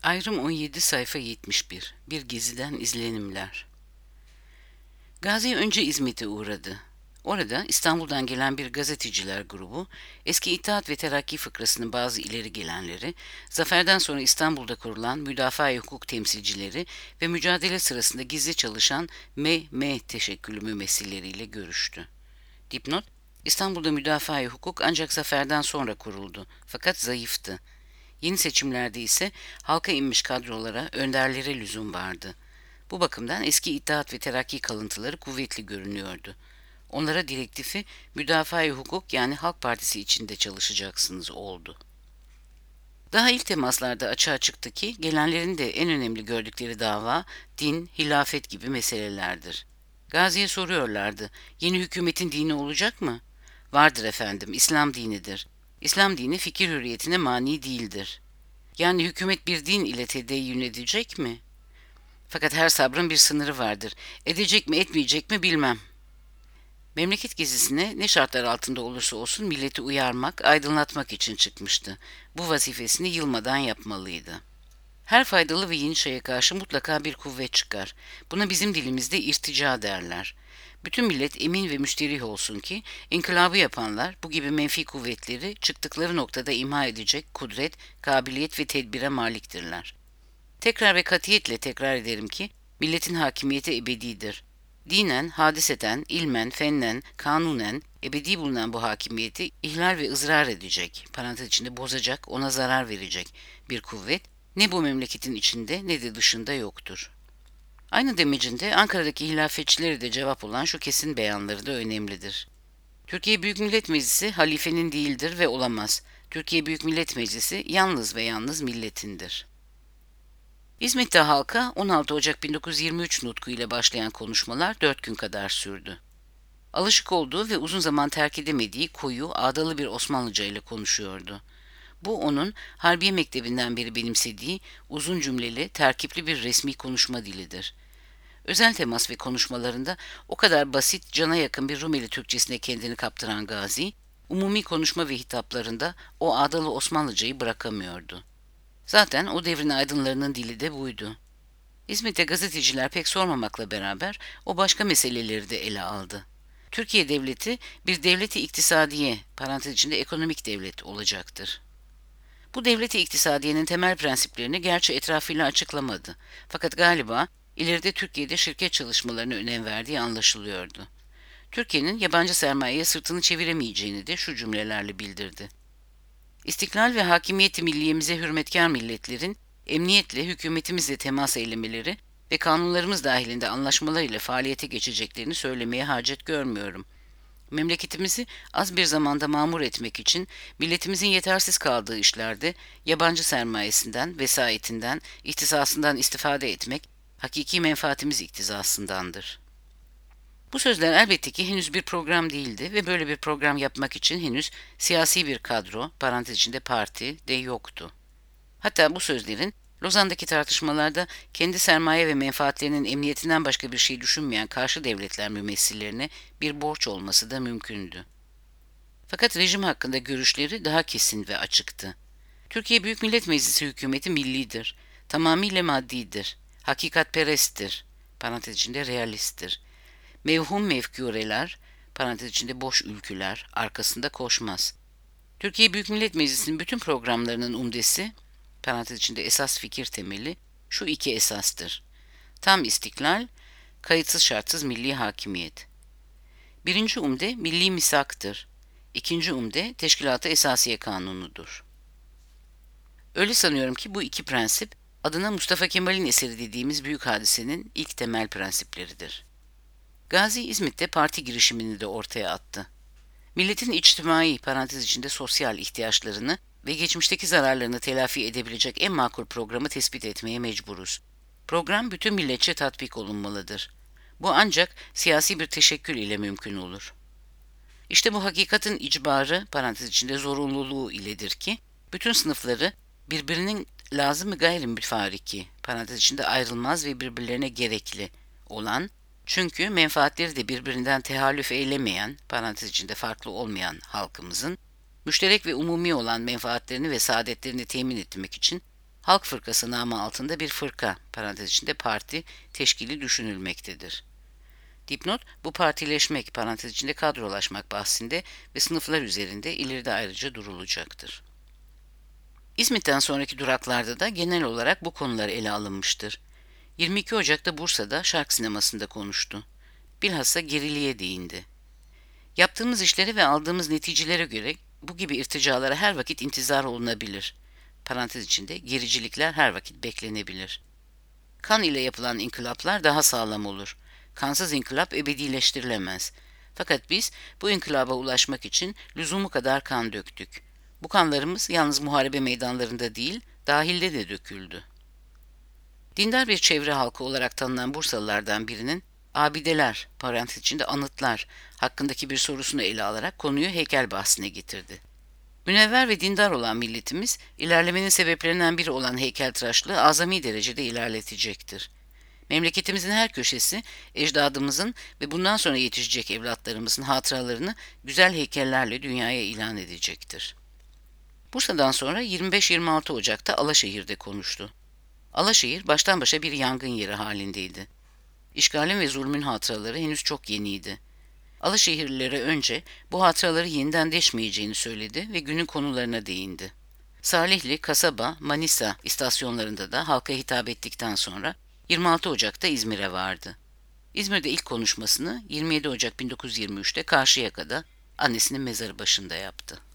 Ayrım 17 sayfa 71. Bir geziden izlenimler. Gazi önce İzmit'e uğradı. Orada İstanbul'dan gelen bir gazeteciler grubu, eski İttihat ve Terakki fıkrasının bazı ileri gelenleri, zaferden sonra İstanbul'da kurulan müdafaa-i hukuk temsilcileri ve mücadele sırasında gizli çalışan M.M. teşekkülü mümessilleriyle görüştü. Dipnot: İstanbul'da müdafaa-i hukuk ancak zaferden sonra kuruldu, fakat zayıftı. Yeni seçimlerde ise halka inmiş kadrolara, önderlere lüzum vardı. Bu bakımdan eski İttihat ve Terakki kalıntıları kuvvetli görünüyordu. Onlara direktifi müdafaa-i hukuk yani Halk Partisi içinde çalışacaksınız oldu. Daha ilk temaslarda açığa çıktı ki gelenlerin de en önemli gördükleri dava din, hilafet gibi meselelerdir. Gazi'ye soruyorlardı, yeni hükümetin dini olacak mı? Vardır efendim, İslam dinidir. İslam dini fikir hürriyetine mani değildir. Yani hükümet bir din ile tedeyyün edecek mi? Fakat her sabrın bir sınırı vardır. Edecek mi etmeyecek mi bilmem. Memleket gezisine ne şartlar altında olursa olsun milleti uyarmak, aydınlatmak için çıkmıştı. Bu vazifesini yılmadan yapmalıydı. Her faydalı ve yeni şeye karşı mutlaka bir kuvvet çıkar. Buna bizim dilimizde irtica derler. Bütün millet emin ve müsterih olsun ki inkılabı yapanlar bu gibi menfi kuvvetleri çıktıkları noktada imha edecek kudret, kabiliyet ve tedbire maliktirler. Tekrar ve katiyetle tekrar ederim ki milletin hakimiyeti ebedidir. Dinen, hadiseten, ilmen, fennen, kanunen ebedi bulunan bu hakimiyeti ihlal ve ızrar edecek, parantez içinde bozacak, ona zarar verecek bir kuvvet ne bu memleketin içinde ne de dışında yoktur. Aynı demecinde Ankara'daki hilafetçilere de cevap olan şu kesin beyanları da önemlidir. Türkiye Büyük Millet Meclisi halifenin değildir ve olamaz. Türkiye Büyük Millet Meclisi yalnız ve yalnız milletindir. İzmit'te halka 16 Ocak 1923 nutku ile başlayan konuşmalar 4 gün kadar sürdü. Alışık olduğu ve uzun zaman terk edemediği koyu, ağdalı bir Osmanlıca ile konuşuyordu. Bu onun Harbiye Mektebi'nden beri benimsediği uzun cümleli, terkipli bir resmi konuşma dilidir. Özel temas ve konuşmalarında o kadar basit, cana yakın bir Rumeli Türkçesine kendini kaptıran Gazi, umumi konuşma ve hitaplarında o ağdalı Osmanlıcayı bırakamıyordu. Zaten o devrin aydınlarının dili de buydu. İzmit'te gazeteciler pek sormamakla beraber o başka meseleleri de ele aldı. Türkiye devleti bir devleti iktisadiye, parantez içinde ekonomik devlet olacaktır. Bu devleti iktisadiyenin temel prensiplerini gerçi etrafıyla açıklamadı. Fakat galiba ileride Türkiye'de şirket çalışmalarına önem verdiği anlaşılıyordu. Türkiye'nin yabancı sermayeye sırtını çeviremeyeceğini de şu cümlelerle bildirdi. İstiklal ve hakimiyeti milliyemize hürmetkar milletlerin emniyetle hükümetimizle temas eylemeleri ve kanunlarımız dahilinde anlaşmalar ile faaliyete geçeceklerini söylemeye hacet görmüyorum. Memleketimizi az bir zamanda mamur etmek için milletimizin yetersiz kaldığı işlerde yabancı sermayesinden, vesayetinden, ihtisasından istifade etmek hakiki menfaatimiz iktizasındandır. Bu sözler elbette ki henüz bir program değildi ve böyle bir program yapmak için henüz siyasi bir kadro, parantez içinde parti de yoktu. Hatta bu sözlerin Lozan'daki tartışmalarda kendi sermaye ve menfaatlerinin emniyetinden başka bir şey düşünmeyen karşı devletler mümessillerine bir borç olması da mümkündü. Fakat rejim hakkında görüşleri daha kesin ve açıktı. Türkiye Büyük Millet Meclisi hükümeti millidir, tamamıyla maddidir, hakikatperesttir, parantez içinde realisttir. Mevhum mefkureler, parantez içinde boş ülküler, arkasında koşmaz. Türkiye Büyük Millet Meclisi'nin bütün programlarının umdesi, parantez içinde esas fikir temeli, şu iki esastır. Tam istiklal, kayıtsız şartsız milli hakimiyet. Birinci umde milli misaktır. İkinci umde Teşkilat-ı Esasiye Kanunu'dur. Öyle sanıyorum ki bu iki prensip, adına Mustafa Kemal'in eseri dediğimiz büyük hadisenin ilk temel prensipleridir. Gazi İzmit'te parti girişimini de ortaya attı. Milletin içtimai, parantez içinde sosyal ihtiyaçlarını ve geçmişteki zararlarını telafi edebilecek en makul programı tespit etmeye mecburuz. Program bütün milletçe tatbik olunmalıdır. Bu ancak siyasi bir teşekkül ile mümkün olur. İşte bu hakikatin icbarı, parantez içinde zorunluluğu iledir ki, bütün sınıfları birbirinin lazım-ı gayri-müfariki, parantez içinde ayrılmaz ve birbirlerine gerekli olan, çünkü menfaatleri de birbirinden tehallüf eylemeyen, parantez içinde farklı olmayan halkımızın, müşterek ve umumi olan menfaatlerini ve saadetlerini temin etmek için Halk Fırkası namı altında bir fırka parantez içinde parti teşkili düşünülmektedir. Dipnot, bu partileşmek parantez içinde kadrolaşmak bahsinde ve sınıflar üzerinde ileride ayrıca durulacaktır. İzmit'ten sonraki duraklarda da genel olarak bu konular ele alınmıştır. 22 Ocak'ta Bursa'da Şark Sineması'nda konuştu. Bilhassa geriliğe değindi. Yaptığımız işlere ve aldığımız neticelere göre bu gibi irticalara her vakit intizar olunabilir. Parantez içinde gericilikler her vakit beklenebilir. Kan ile yapılan inkılaplar daha sağlam olur. Kansız inkılap ebedileştirilemez. Fakat biz bu inkılaba ulaşmak için lüzumu kadar kan döktük. Bu kanlarımız yalnız muharebe meydanlarında değil, dahilde de döküldü. Dindar bir çevre halkı olarak tanınan Bursalılardan birinin abideler, parantez içinde anıtlar hakkındaki bir sorusunu ele alarak konuyu heykel bahsine getirdi. Münevver ve dindar olan milletimiz, ilerlemenin sebeplerinden biri olan heykeltıraşlığı azami derecede ilerletecektir. Memleketimizin her köşesi, ecdadımızın ve bundan sonra yetişecek evlatlarımızın hatıralarını güzel heykellerle dünyaya ilan edecektir. Bursa'dan sonra 25-26 Ocak'ta Alaşehir'de konuştu. Alaşehir baştan başa bir yangın yeri halindeydi. İşgalin ve zulmün hatıraları henüz çok yeniydi. Alaşehirlilere önce bu hatıraları yeniden deşmeyeceğini söyledi ve günün konularına değindi. Salihli, Kasaba, Manisa istasyonlarında da halka hitap ettikten sonra 26 Ocak'ta İzmir'e vardı. İzmir'de ilk konuşmasını 27 Ocak 1923'te Karşıyaka'da annesinin mezarı başında yaptı.